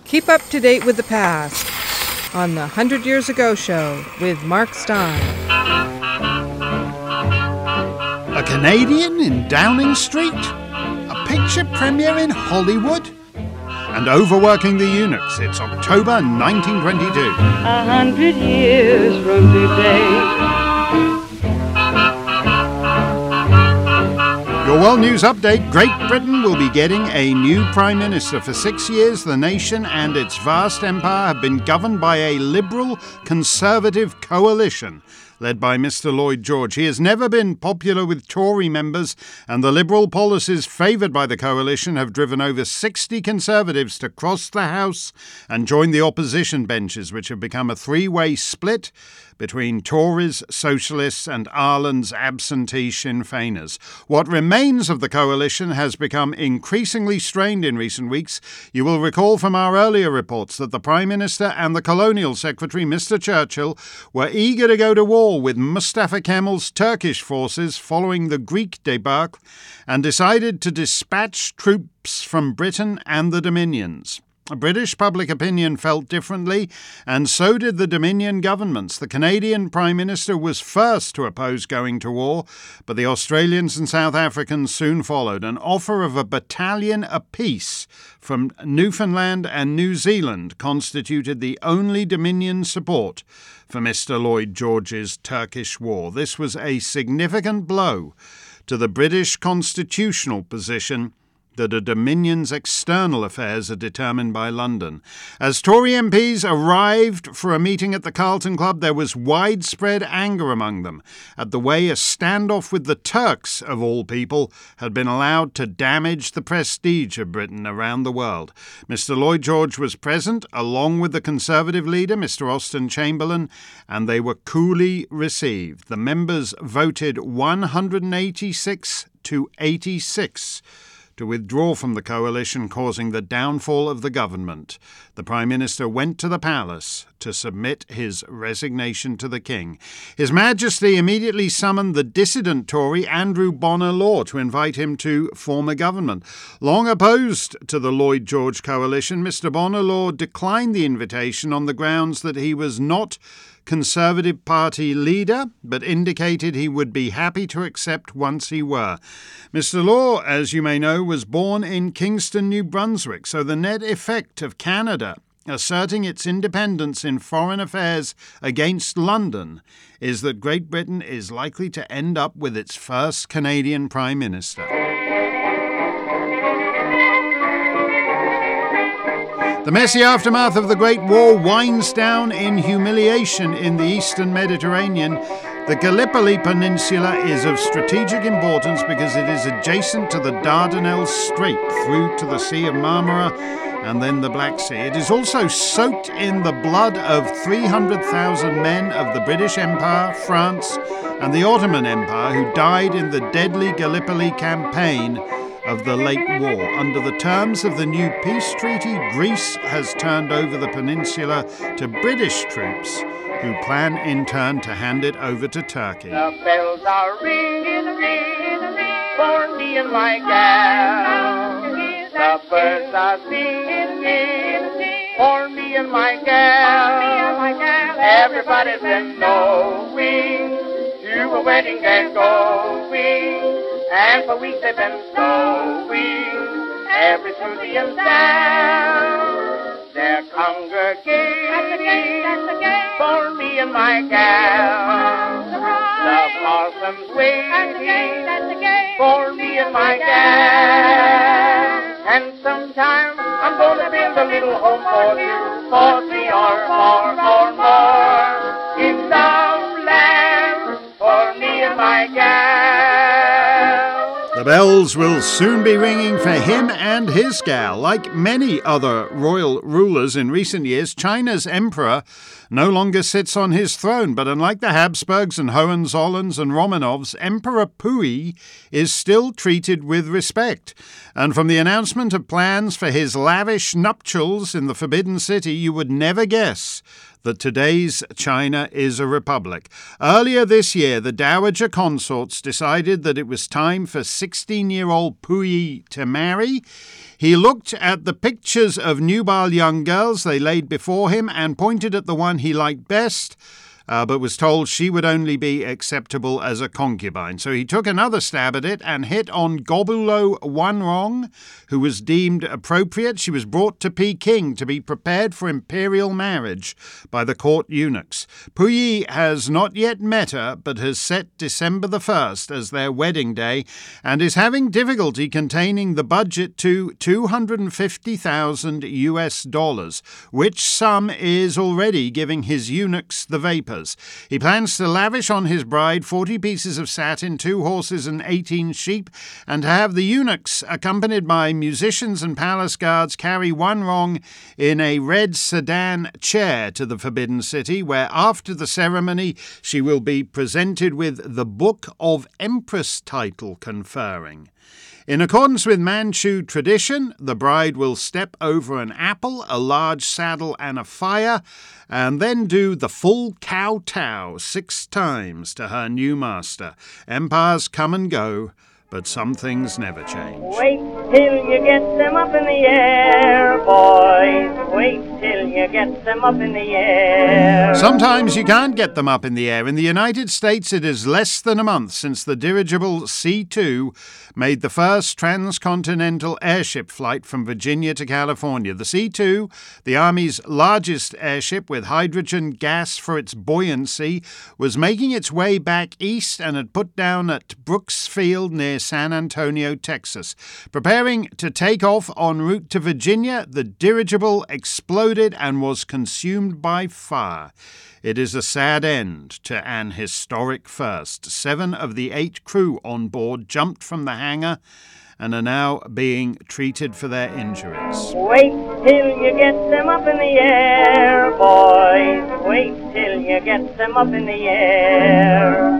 Keep up to date with the past on the 100 Years Ago Show with Mark Stein. A Canadian in Downing Street? A picture premiere in Hollywood? And overworking the eunuchs, it's October 1922. 100 years from today. Your World News Update. Great Britain will be getting a new Prime Minister. For 6 years, the nation and its vast empire have been governed by a liberal conservative coalition led by Mr. Lloyd George. He has never been popular with Tory members, and the liberal policies favoured by the coalition have driven over 60 Conservatives to cross the House and join the opposition benches, which have become a three-way split between Tories, Socialists and Ireland's absentee Sinn Féiners. What remains of the coalition has become increasingly strained in recent weeks. You will recall from our earlier reports that the Prime Minister and the Colonial Secretary, Mr. Churchill, were eager to go to war with Mustafa Kemal's Turkish forces following the Greek debacle and decided to dispatch troops from Britain and the Dominions. British public opinion felt differently, and so did the Dominion governments. The Canadian Prime Minister was first to oppose going to war, but the Australians and South Africans soon followed. An offer of a battalion apiece from Newfoundland and New Zealand constituted the only Dominion support for Mr. Lloyd George's Turkish war. This was a significant blow to the British constitutional position that a Dominion's external affairs are determined by London. As Tory MPs arrived for a meeting at the Carlton Club, there was widespread anger among them at the way a standoff with the Turks, of all people, had been allowed to damage the prestige of Britain around the world. Mr. Lloyd George was present, along with the Conservative leader, Mr. Austen Chamberlain, and they were coolly received. The members voted 186 to 86 to withdraw from the coalition, causing the downfall of the government. The Prime Minister went to the palace to submit his resignation to the King. His Majesty immediately summoned the dissident Tory Andrew Bonar Law to invite him to form a government. Long opposed to the Lloyd George coalition, Mr. Bonar Law declined the invitation on the grounds that he was not Conservative Party leader, but indicated he would be happy to accept once he were. Mr. Law, as you may know, was born in Kingston, New Brunswick, so the net effect of Canada asserting its independence in foreign affairs against London is that Great Britain is likely to end up with its first Canadian Prime Minister. The messy aftermath of the Great War winds down in humiliation in the eastern Mediterranean. The Gallipoli Peninsula is of strategic importance because it is adjacent to the Dardanelles Strait through to the Sea of Marmara and then the Black Sea. It is also soaked in the blood of 300,000 men of the British Empire, France and the Ottoman Empire who died in the deadly Gallipoli campaign of the late war. Under the terms of the new peace treaty, Greece has turned over the peninsula to British troops who plan in turn to hand it over to Turkey. The bells are ringing, ringing, ringing for me and my gal. The birds are singing for me and my gal. Everybody's been knowing to a wedding they're going. And for weeks they've been sowing every through and down. They're congregating for me and my gal. The parson's waiting for me and my gal. And sometime I'm going to build a little home for 2, for 3 or 4 or more in some land for me and my gal. The bells will soon be ringing for him and his gal. Like many other royal rulers in recent years, China's emperor no longer sits on his throne, but unlike the Habsburgs and Hohenzollerns and Romanovs, Emperor Puyi is still treated with respect. And from the announcement of plans for his lavish nuptials in the Forbidden City, you would never guess that today's China is a republic. Earlier this year, the Dowager Consorts decided that it was time for 16-year-old Puyi to marry. He looked at the pictures of nubile young girls they laid before him and pointed at the one he liked best, but was told she would only be acceptable as a concubine. So he took another stab at it and hit on Gobulo Wanrong, who was deemed appropriate. She was brought to Peking to be prepared for imperial marriage by the court eunuchs. Puyi has not yet met her, but has set December the 1st as their wedding day and is having difficulty containing the budget to $250,000, which sum is already giving his eunuchs the vapors. He plans to lavish on his bride 40 pieces of satin, 2 horses and 18 sheep, and to have the eunuchs, accompanied by musicians and palace guards, carry Wanrong in a red sedan chair to the Forbidden City, where after the ceremony she will be presented with the Book of Empress title conferring. In accordance with Manchu tradition, the bride will step over an apple, a large saddle and a fire, and then do the full kowtow 6 times to her new master. Empires come and go, but some things never change. Wait till you get them up in the air, boys. Wait till you get them up in the air. Sometimes you can't get them up in the air. In the United States, it is less than a month since the dirigible C-2 made the first transcontinental airship flight from Virginia to California. The C-2, the Army's largest airship with hydrogen gas for its buoyancy, was making its way back east and had put down at Brooks Field near San Antonio, Texas. Preparing to take off en route to Virginia, the dirigible exploded and was consumed by fire. It is a sad end to an historic first. 7 of the 8 crew on board jumped from the hangar and are now being treated for their injuries. Wait till you get them up in the air, boys. Wait till you get them up in the air.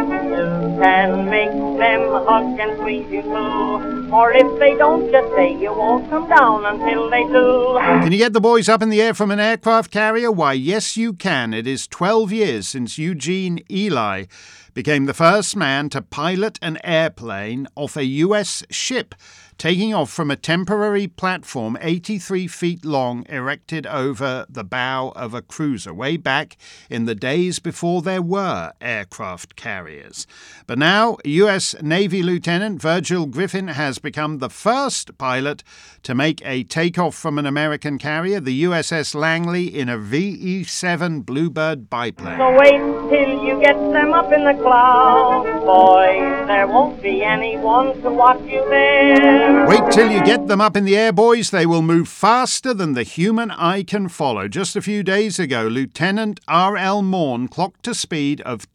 You can make them hug and squeeze you too, or if they don't, just say you won't come down until they do. Can you get the boys up in the air from an aircraft carrier? Why, yes, you can. It is 12 years since Eugene Ely became the first man to pilot an airplane off a U.S. ship, taking off from a temporary platform 83 feet long erected over the bow of a cruiser, way back in the days before there were aircraft carriers. But now, U.S. Navy Lieutenant Virgil Griffin has become the first pilot to make a takeoff from an American carrier, the USS Langley, in a VE-7 Bluebird biplane. So wait till you get them up in the clouds, boys. There won't be anyone to watch you there. Wait till you get them up in the air, boys. They will move faster than the human eye can follow. Just a few days ago, Lieutenant R.L. Morn clocked a speed of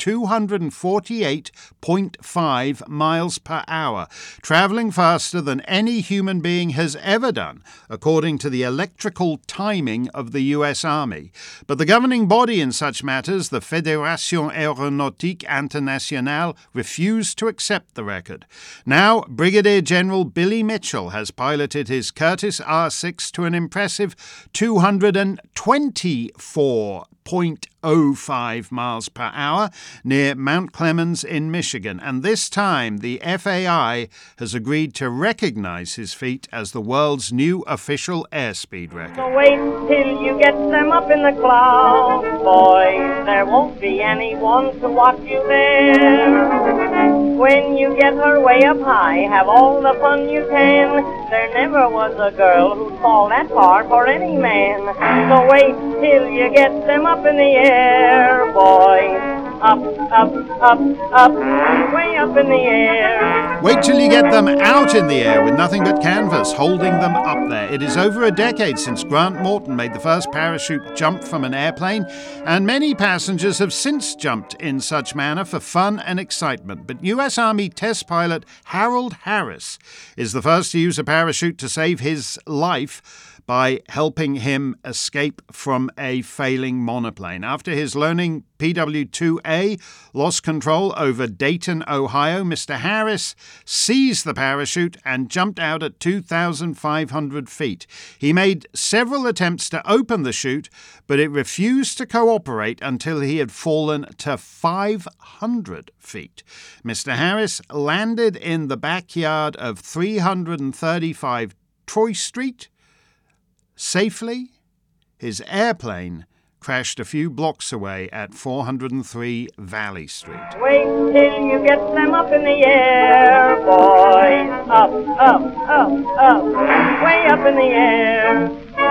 248.5 miles per hour, traveling faster than any human being has ever done, according to the electrical timing of the U.S. Army. But the governing body in such matters, the Fédération Aéronautique Internationale, refused to accept the record. Now, Brigadier General Billy Mitchell has piloted his Curtiss R6 to an impressive 224.05 miles per hour near Mount Clemens in Michigan, and this time the FAI has agreed to recognize his feat as the world's new official airspeed record. So wait till you get them up in the clouds, boys. There won't be anyone to watch you there. When you get her way up high, have all the fun you can. There never was a girl who'd fall that far for any man. So wait till you get them up in the air, boys. Up, up, up, up, way up in the air. Wait till you get them out in the air with nothing but canvas holding them up there. It is over a decade since Grant Morton made the first parachute jump from an airplane, and many passengers have since jumped in such manner for fun and excitement. But U.S. Army test pilot Harold Harris is the first to use a parachute to save his life by helping him escape from a failing monoplane. After his learning PW-2A lost control over Dayton, Ohio, Mr. Harris seized the parachute and jumped out at 2,500 feet. He made several attempts to open the chute, but it refused to cooperate until he had fallen to 500 feet. Mr. Harris landed in the backyard of 335 Troy Street safely, his airplane crashed a few blocks away at 403 Valley Street. Wait till you get them up in the air, boys. Up, up, up, up, way up in the air.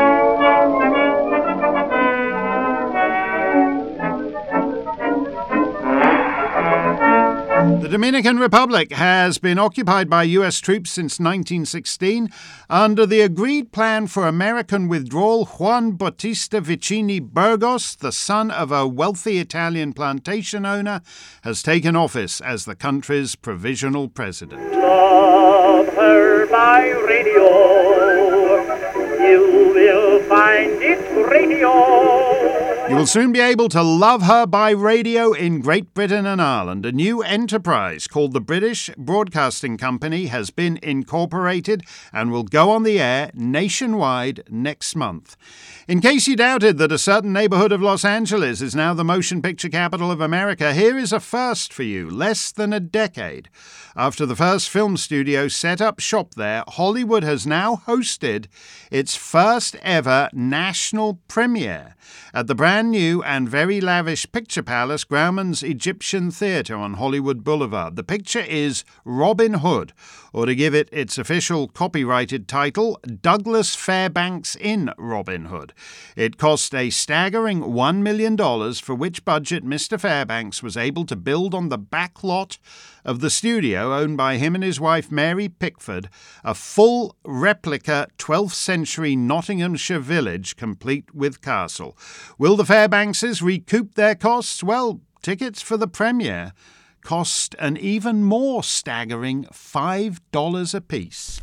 The Dominican Republic has been occupied by U.S. troops since 1916. Under the agreed plan for American withdrawal, Juan Bautista Vicini Burgos, the son of a wealthy Italian plantation owner, has taken office as the country's provisional president. Love her by radio. You will find it radio. You will soon be able to love her by radio in Great Britain and Ireland. A new enterprise called the British Broadcasting Company has been incorporated and will go on the air nationwide next month. In case you doubted that a certain neighborhood of Los Angeles is now the motion picture capital of America, here is a first for you. Less than a decade after the first film studio set up shop there, Hollywood has now hosted its first ever national premiere at the brand new and very lavish Picture Palace, Grauman's Egyptian Theatre on Hollywood Boulevard. The picture is Robin Hood, or to give it its official copyrighted title, Douglas Fairbanks in Robin Hood. It cost a staggering $1 million, for which budget Mr. Fairbanks was able to build on the back lot of the studio owned by him and his wife Mary Pickford, a full replica 12th century Nottinghamshire village complete with castle. Will the Fairbankses recoup their costs? Well, tickets for the premiere cost an even more staggering $5 apiece.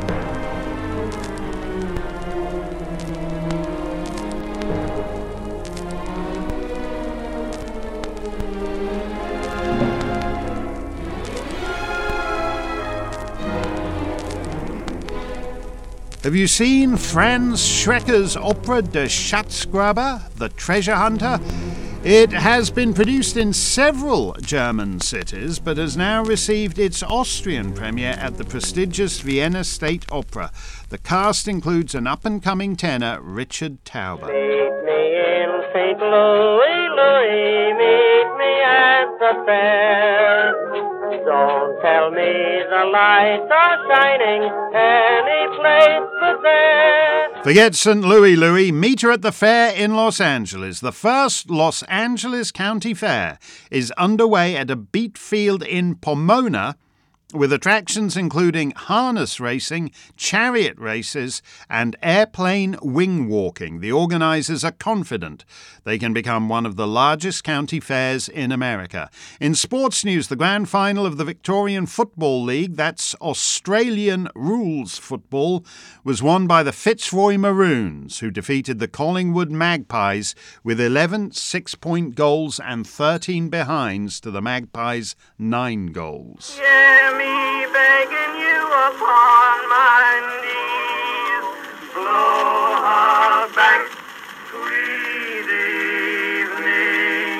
Have you seen Franz Schrecker's opera Der Schatzgraber, The Treasure Hunter? It has been produced in several German cities, but has now received its Austrian premiere at the prestigious Vienna State Opera. The cast includes an up-and-coming tenor, Richard Tauber. Meet me in St. Louis, Louis, meet me at the fair. Don't tell me the lights are shining any place but there. Forget St. Louis, Louis. Meet her at the fair in Los Angeles. The first Los Angeles County Fair is underway at a beet field in Pomona, with attractions including harness racing, chariot races, and airplane wing walking. The organizers are confident they can become one of the largest county fairs in America. In sports news, the grand final of the Victorian Football League, that's Australian rules football, was won by the Fitzroy Maroons, who defeated the Collingwood Magpies with 11 six-point goals and 13 behinds to the Magpies' 9 goals. Hear me begging you upon my knees. Blow her back, sweet evening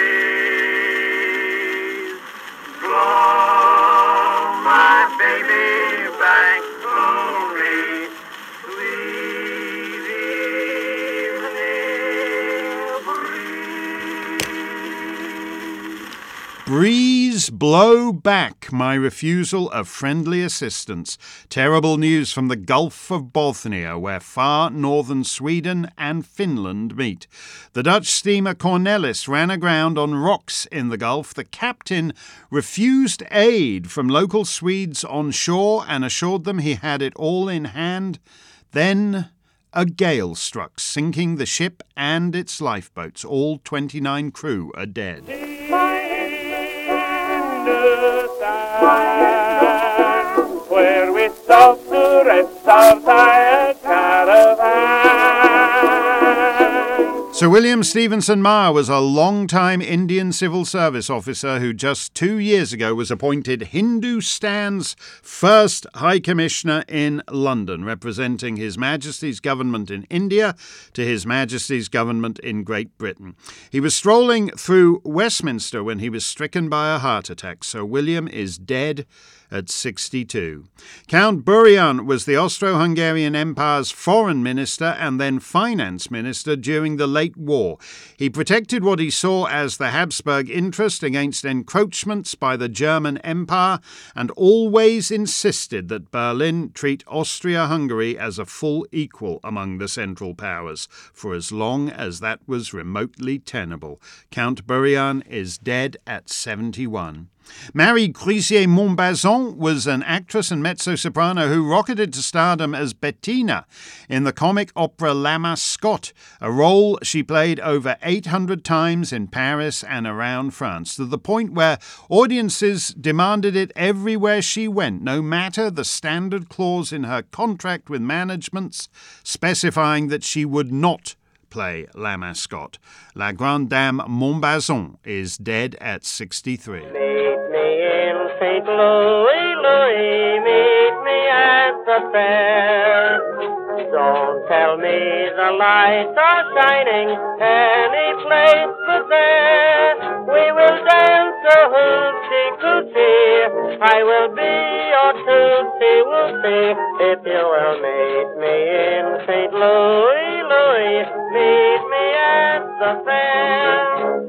breeze. Blow my baby back slowly, sweet evening breeze. Breeze, blow back my refusal of friendly assistance. Terrible news from the Gulf of Bothnia, where far northern Sweden and Finland meet. The Dutch steamer Cornelis ran aground on rocks in the Gulf. The captain refused aid from local Swedes on shore and assured them he had it all in hand. Then a gale struck, sinking the ship and its lifeboats. All 29 crew are dead. Where we stop to rest our tired caravan. Sir William Stevenson Meagher was a long-time Indian civil service officer who just 2 years ago was appointed Hindustan's first High Commissioner in London, representing His Majesty's government in India to His Majesty's government in Great Britain. He was strolling through Westminster when he was stricken by a heart attack. Sir William is dead at 62. Count Burian was the Austro-Hungarian Empire's foreign minister and then finance minister during the late war. He protected what he saw as the Habsburg interest against encroachments by the German Empire and always insisted that Berlin treat Austria-Hungary as a full equal among the Central Powers, for as long as that was remotely tenable. Count Burian is dead at 71. Marie Grisier-Montbazon was an actress and mezzo-soprano who rocketed to stardom as Bettina in the comic opera La Mascotte, a role she played over 800 times in Paris and around France, to the point where audiences demanded it everywhere she went, no matter the standard clause in her contract with managements specifying that she would not play La Mascotte. La Grande Dame Montbazon is dead at 63. Meet me in St. Louis, Louis, meet me at the fair. Don't tell me the lights are shining any place but there. We will dance a hoochie-coochie. I will be your tootsie-woochie if you will meet me in St. Louis, Louis, meet me at the fair.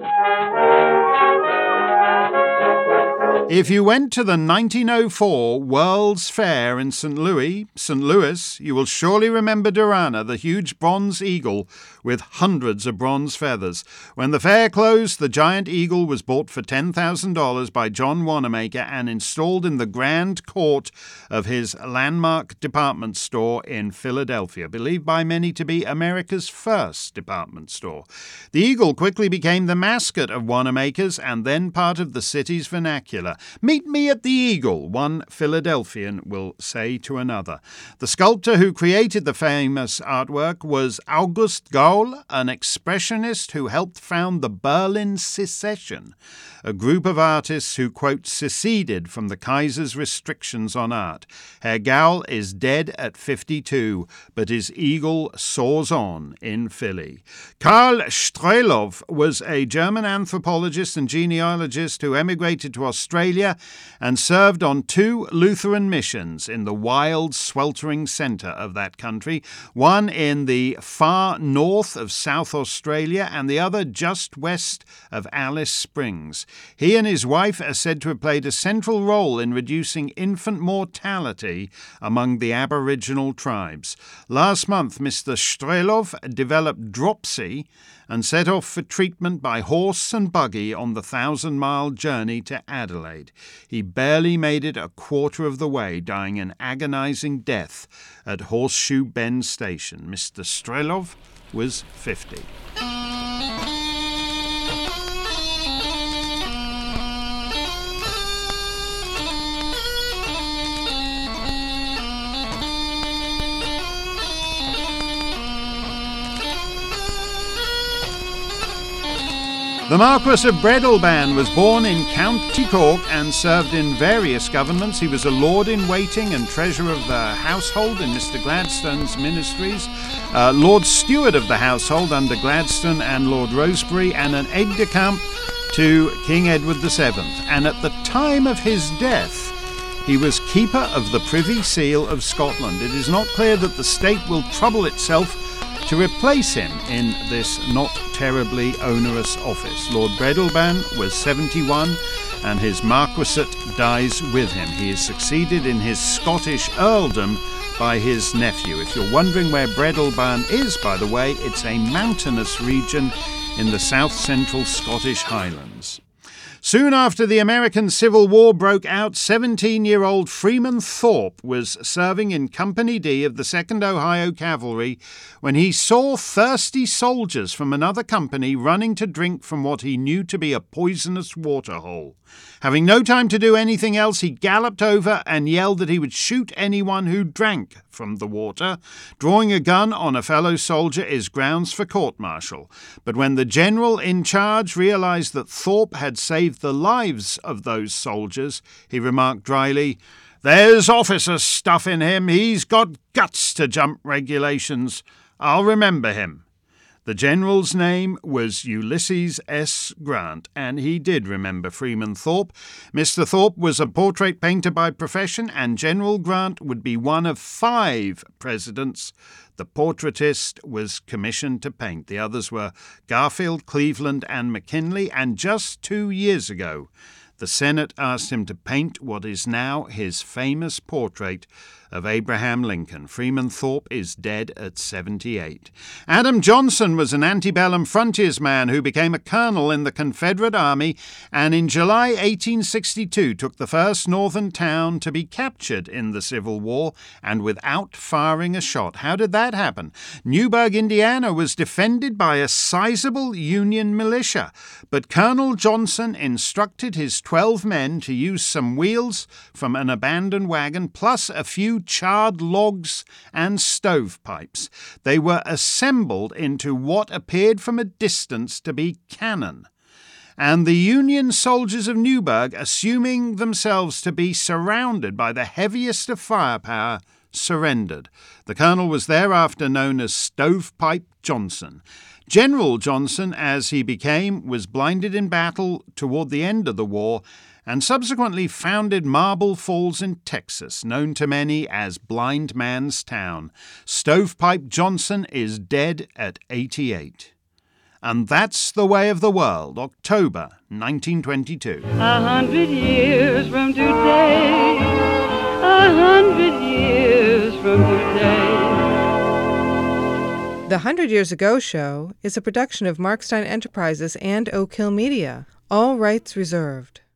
If you went to the 1904 World's Fair in St. Louis, you will surely remember Durana, the huge bronze eagle with hundreds of bronze feathers. When the fair closed, the giant eagle was bought for $10,000 by John Wanamaker and installed in the grand court of his landmark department store in Philadelphia, believed by many to be America's first department store. The eagle quickly became the mascot of Wanamaker's and then part of the city's vernacular. "Meet me at the Eagle," one Philadelphian will say to another. The sculptor who created the famous artwork was August Gaul, an expressionist who helped found the Berlin Secession, a group of artists who, quote, seceded from the Kaiser's restrictions on art. Herr Gaul is dead at 52, but his eagle soars on in Philly. Karl Strelow was a German anthropologist and genealogist who emigrated to Australia and served on 2 Lutheran missions in the wild, sweltering centre of that country, one in the far north of South Australia and the other just west of Alice Springs. He and his wife are said to have played a central role in reducing infant mortality among the Aboriginal tribes. Last month, Mr. Strelow developed dropsy and set off for treatment by horse and buggy on the 1,000-mile journey to Adelaide. He barely made it a quarter of the way, dying an agonizing death at Horseshoe Bend Station. Mr. Strelow was 50. The Marquess of Breadalbane was born in County Cork and served in various governments. He was a lord-in-waiting and treasurer of the household in Mr. Gladstone's ministries, Lord Steward of the household under Gladstone and Lord Rosebery, and an aide-de-camp to King Edward VII. And at the time of his death, he was Keeper of the Privy Seal of Scotland. It is not clear that the state will trouble itself to replace him in this not terribly onerous office. Lord Breadalbane was 71 and his marquisate dies with him. He is succeeded in his Scottish earldom by his nephew. If you're wondering where Breadalbane is, by the way, it's a mountainous region in the south-central Scottish Highlands. Soon after the American Civil War broke out, 17-year-old Freeman Thorpe was serving in Company D of the 2nd Ohio Cavalry when he saw thirsty soldiers from another company running to drink from what he knew to be a poisonous waterhole. Having no time to do anything else, he galloped over and yelled that he would shoot anyone who drank from the water. Drawing a gun on a fellow soldier is grounds for court-martial. But when the general in charge realized that Thorpe had saved the lives of those soldiers, he remarked dryly, "There's officer stuff in him. He's got guts to jump regulations. I'll remember him." The general's name was Ulysses S. Grant, and he did remember Freeman Thorpe. Mr. Thorpe was a portrait painter by profession, and General Grant would be one of 5 presidents the portraitist was commissioned to paint. The others were Garfield, Cleveland, and McKinley, and just 2 years ago, the Senate asked him to paint what is now his famous portrait of Abraham Lincoln. Freeman Thorpe is dead at 78. Adam Johnson was an antebellum frontiersman who became a colonel in the Confederate Army and in July 1862 took the first northern town to be captured in the Civil War and without firing a shot. How did that happen? Newburgh, Indiana was defended by a sizable Union militia, but Colonel Johnson instructed his 12 men to use some wheels from an abandoned wagon plus a few charred logs and stovepipes. They were assembled into what appeared from a distance to be cannon. And the Union soldiers of Newburgh, assuming themselves to be surrounded by the heaviest of firepower, surrendered. The colonel was thereafter known as Stovepipe Johnson. General Johnson, as he became, was blinded in battle toward the end of the war and subsequently founded Marble Falls in Texas, known to many as Blind Man's Town. Stovepipe Johnson is dead at 88. And that's the way of the world, October 1922. 100 years from today, 100 years from today. The 100 Years Ago Show is a production of Mark Stein Enterprises and Oak Hill Media. All rights reserved.